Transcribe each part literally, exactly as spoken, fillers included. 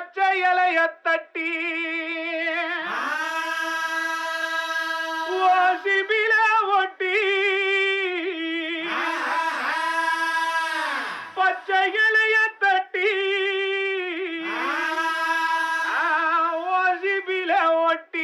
பச்சை இலைய தட்டி ஓசிபில ஒட்டி பச்சை இலைய தட்டி ஓசிபில ஒட்டி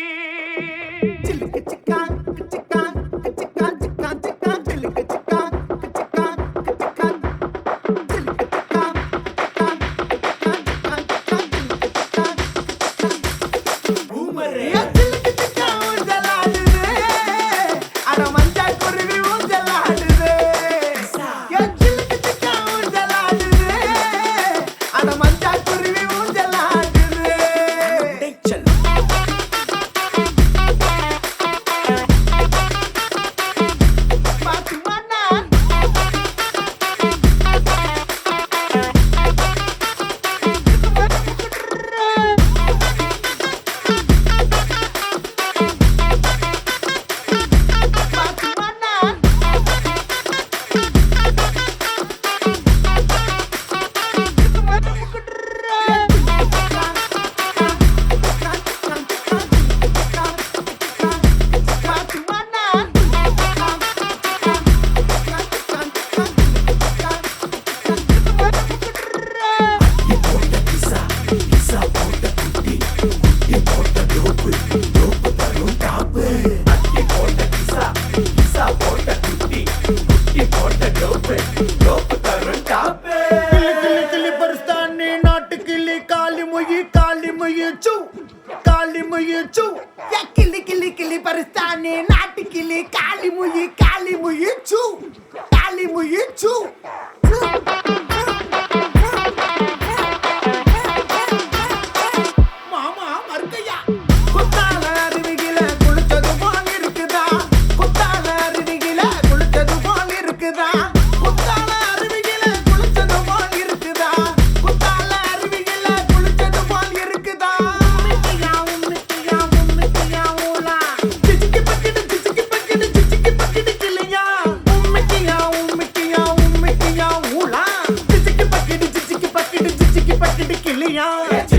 கிளி கிளி கிளி பரிஸ்தானே நாட்டு கிளி காளி முயி காளி முயி சூ காளி முயி சூ மாமா மறுக்கையா குத்தால அருவிகில குளிச்சது போல் இருக்குதா குத்தால அருவிகில குளிச்சது போல் இருக்குதா குத்தால அருவிகில குளிச்சது போல் இருக்குதா குத்தால அருவிகில குளிச்சது போல் இருக்குதா Yeah.